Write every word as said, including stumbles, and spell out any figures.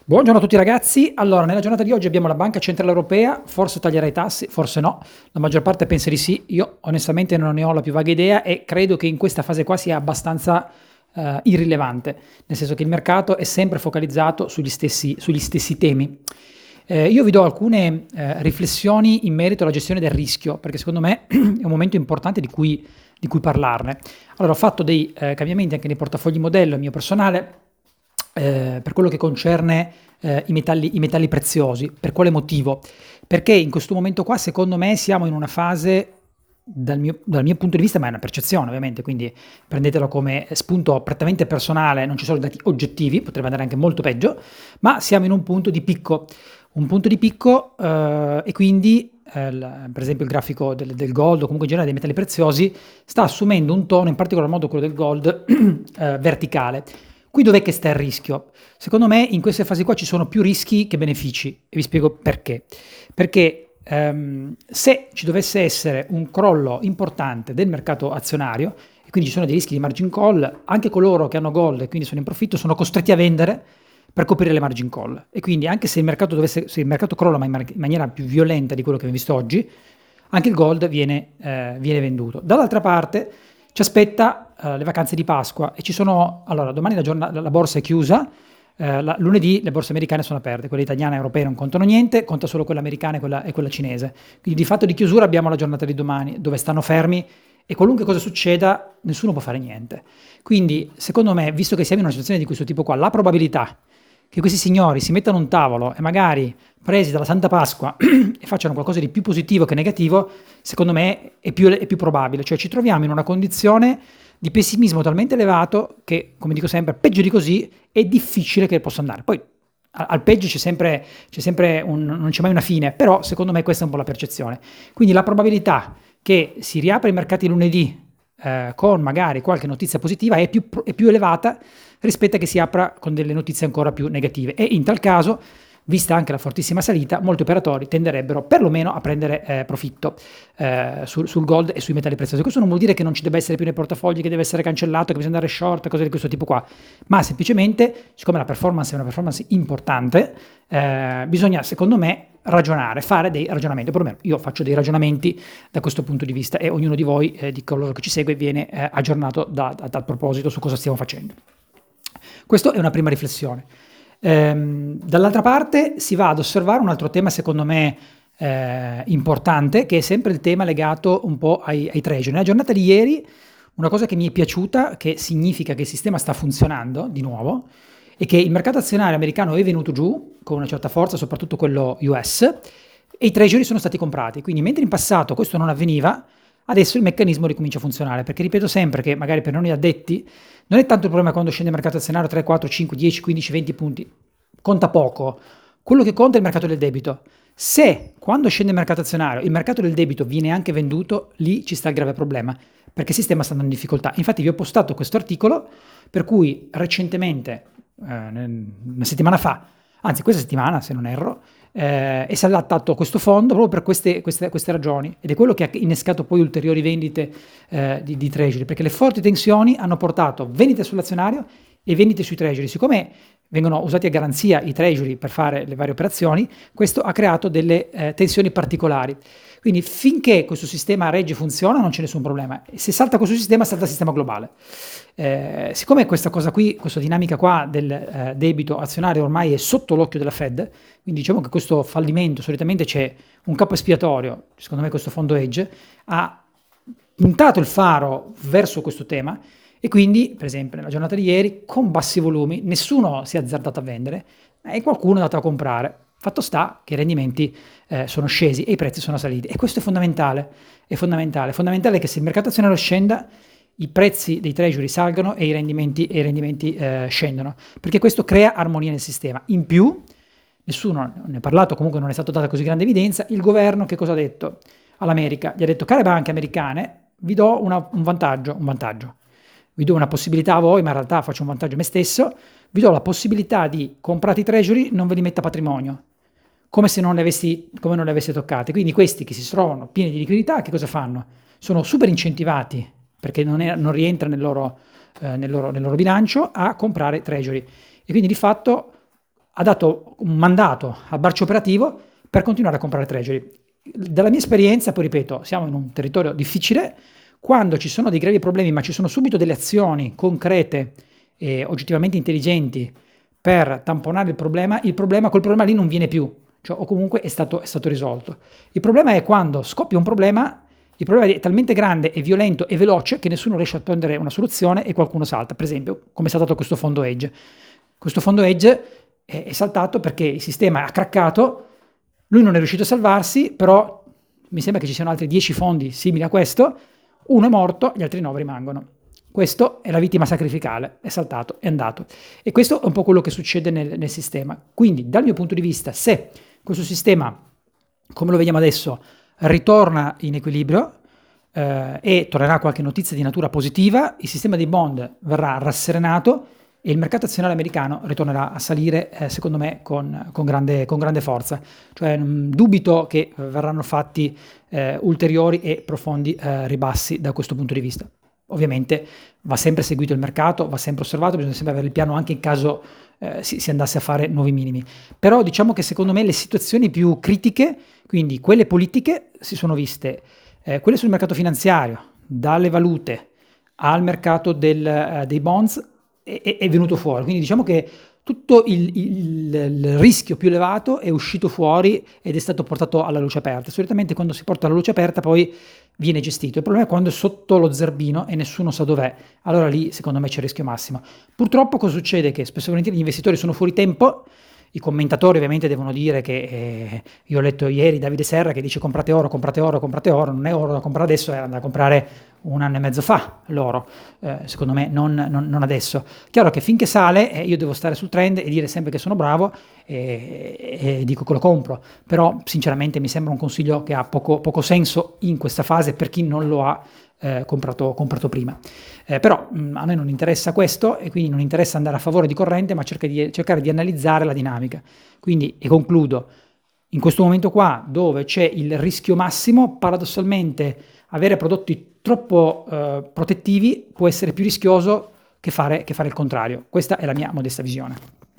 Buongiorno a tutti ragazzi. Allora, nella giornata di oggi abbiamo la Banca Centrale Europea, forse taglierà i tassi, forse no. La maggior parte pensa di sì. Io onestamente non ne ho la più vaga idea e credo che in questa fase qua sia abbastanza eh, irrilevante, nel senso che il mercato è sempre focalizzato sugli stessi, sugli stessi temi. Eh, io vi do alcune eh, riflessioni in merito alla gestione del rischio, perché secondo me è un momento importante di cui, di cui parlarne. Allora, ho fatto dei eh, cambiamenti anche nei portafogli modello mio personale eh, per quello che concerne eh, i metalli, i metalli preziosi. Per quale motivo? Perché in questo momento qua, secondo me, siamo in una fase, dal mio, dal mio punto di vista, ma è una percezione ovviamente, quindi prendetelo come spunto prettamente personale, non ci sono dati oggettivi, potrebbe andare anche molto peggio, ma siamo in un punto di picco, un punto di picco eh, e quindi eh, il- per esempio il grafico del, del gold o comunque in generale dei metalli preziosi sta assumendo un tono, in particolar modo quello del gold, eh, verticale. Qui dov'è che sta il rischio? Secondo me in queste fasi qua ci sono più rischi che benefici e vi spiego perché. Perché ehm, se ci dovesse essere un crollo importante del mercato azionario e quindi ci sono dei rischi di margin call, anche coloro che hanno gold e quindi sono in profitto sono costretti a vendere per coprire le margin call. E quindi anche se il mercato, dovesse, se il mercato crolla ma in, mar- in maniera più violenta di quello che abbiamo visto oggi, anche il gold viene, eh, viene venduto. Dall'altra parte ci aspetta eh, le vacanze di Pasqua e ci sono, allora domani la, giorna- la borsa è chiusa, eh, la- lunedì le borse americane sono aperte, quelle italiane e europee non contano niente, conta solo quella americana e quella, e quella cinese. Quindi di fatto di chiusura abbiamo la giornata di domani dove stanno fermi e qualunque cosa succeda nessuno può fare niente. Quindi secondo me, visto che siamo in una situazione di questo tipo qua, la probabilità che questi signori si mettano a un tavolo e magari presi dalla Santa Pasqua e facciano qualcosa di più positivo che negativo, secondo me è più, è più probabile. Cioè ci troviamo in una condizione di pessimismo talmente elevato che, come dico sempre, peggio di così è difficile che possa andare. Poi a- al peggio c'è sempre, c'è sempre un, non c'è mai una fine, però secondo me questa è un po' la percezione. Quindi la probabilità che si riapra i mercati lunedì eh, con magari qualche notizia positiva è più, è più elevata rispetto a che si apra con delle notizie ancora più negative e in tal caso, vista anche la fortissima salita, molti operatori tenderebbero perlomeno a prendere eh, profitto eh, sul, sul gold e sui metalli preziosi. Questo non vuol dire che non ci debba essere più nei portafogli, che deve essere cancellato, che bisogna andare short, cose di questo tipo qua, ma semplicemente, siccome la performance è una performance importante, eh, bisogna secondo me ragionare, fare dei ragionamenti, o perlomeno io faccio dei ragionamenti da questo punto di vista e ognuno di voi, eh, di coloro che ci segue, viene eh, aggiornato da, da, dal proposito su cosa stiamo facendo. Questa è una prima riflessione. Ehm, dall'altra parte si va ad osservare un altro tema secondo me eh, importante, che è sempre il tema legato un po' ai, ai treasury. Nella giornata di ieri una cosa che mi è piaciuta, che significa che il sistema sta funzionando di nuovo, è che il mercato azionario americano è venuto giù con una certa forza, soprattutto quello U S, e i treasury sono stati comprati. Quindi mentre in passato questo non avveniva, adesso il meccanismo ricomincia a funzionare, perché ripeto sempre che magari per noi addetti non è tanto il problema quando scende il mercato azionario tre, quattro, cinque, dieci, quindici, venti punti, conta poco. Quello che conta è il mercato del debito. Se quando scende il mercato azionario il mercato del debito viene anche venduto, lì ci sta il grave problema, perché il sistema sta andando in difficoltà. Infatti vi ho postato questo articolo per cui recentemente, eh, una settimana fa, anzi questa settimana se non erro, eh, è saltato questo fondo proprio per queste, queste, queste ragioni ed è quello che ha innescato poi ulteriori vendite eh, di, di treasury, perché le forti tensioni hanno portato vendite sull'azionario e vendite sui treasury. Siccome vengono usati a garanzia i treasury per fare le varie operazioni, questo ha creato delle eh, tensioni particolari. Quindi finché questo sistema regge e funziona non c'è nessun problema. Se salta questo sistema, salta il sistema globale. Eh, siccome questa cosa qui, questa dinamica qua del eh, debito azionario ormai è sotto l'occhio della Fed, quindi diciamo che questo fallimento, solitamente c'è un capo espiatorio, secondo me questo fondo hedge, ha puntato il faro verso questo tema e quindi, per esempio, nella giornata di ieri, con bassi volumi, nessuno si è azzardato a vendere e qualcuno è andato a comprare. Fatto sta che i rendimenti eh, sono scesi e i prezzi sono saliti e questo è fondamentale, è fondamentale, è fondamentale che se il mercato azionario scenda i prezzi dei treasury salgano e i rendimenti, e i rendimenti eh, scendono, perché questo crea armonia nel sistema. In più, nessuno ne ha parlato, comunque non è stata data così grande evidenza, il governo che cosa ha detto all'America? Gli ha detto, care banche americane, vi do una, un vantaggio, un vantaggio, vi do una possibilità a voi, ma in realtà faccio un vantaggio a me stesso, vi do la possibilità di comprare i treasury, non ve li metta a patrimonio, come se non li avessi, come non li avessi toccati. Quindi questi che si trovano pieni di liquidità, che cosa fanno? Sono super incentivati, perché non, è, non rientra nel loro, eh, nel, loro, nel loro bilancio, a comprare treasury. E quindi di fatto ha dato un mandato al braccio operativo per continuare a comprare treasury. Dalla mia esperienza, poi ripeto, siamo in un territorio difficile, quando ci sono dei gravi problemi ma ci sono subito delle azioni concrete e oggettivamente intelligenti per tamponare il problema, il problema, quel problema lì non viene più, cioè, o comunque è stato, è stato risolto. Il problema è quando scoppia un problema, il problema è talmente grande e violento e veloce che nessuno riesce a prendere una soluzione e qualcuno salta, per esempio come è saltato questo fondo hedge. Questo fondo hedge è, è saltato perché il sistema ha craccato, lui non è riuscito a salvarsi, però mi sembra che ci siano altri dieci fondi simili a questo, uno è morto, gli altri nove rimangono. Questo è la vittima sacrificale, è saltato, è andato. E questo è un po' quello che succede nel, nel sistema. Quindi, dal mio punto di vista, se questo sistema, come lo vediamo adesso, ritorna in equilibrio eh, e tornerà qualche notizia di natura positiva, il sistema dei bond verrà rasserenato e il mercato azionario americano ritornerà a salire, eh, secondo me, con, con, grande, con grande forza. Cioè, mh, dubito che verranno fatti eh, ulteriori e profondi eh, ribassi da questo punto di vista. Ovviamente va sempre seguito il mercato, va sempre osservato, bisogna sempre avere il piano anche in caso eh, si, si andasse a fare nuovi minimi. Però diciamo che secondo me le situazioni più critiche, quindi quelle politiche, si sono viste, eh, quelle sul mercato finanziario, dalle valute al mercato del, eh, dei bonds, è, è venuto fuori. Quindi diciamo che tutto il, il, il rischio più elevato è uscito fuori ed è stato portato alla luce aperta. Solitamente quando si porta alla luce aperta poi viene gestito. Il problema è quando è sotto lo zerbino e nessuno sa dov'è. Allora lì secondo me c'è il rischio massimo. Purtroppo cosa succede? Che spesso e volentieri gli investitori sono fuori tempo. I commentatori ovviamente devono dire che, eh, io ho letto ieri Davide Serra che dice comprate oro, comprate oro, comprate oro, non è oro da comprare adesso, era da comprare un anno e mezzo fa l'oro, eh, secondo me non, non, non adesso. Chiaro che finché sale eh, io devo stare sul trend e dire sempre che sono bravo e, e dico che lo compro, però sinceramente mi sembra un consiglio che ha poco, poco senso in questa fase per chi non lo ha eh, comprato, comprato prima. Eh, però mh, a noi non interessa questo e quindi non interessa andare a favore di corrente, ma cerca di, cercare di analizzare la dinamica. Quindi, e concludo, in questo momento qua dove c'è il rischio massimo, paradossalmente avere prodotti troppo eh, protettivi può essere più rischioso che fare, che fare il contrario. Questa è la mia modesta visione.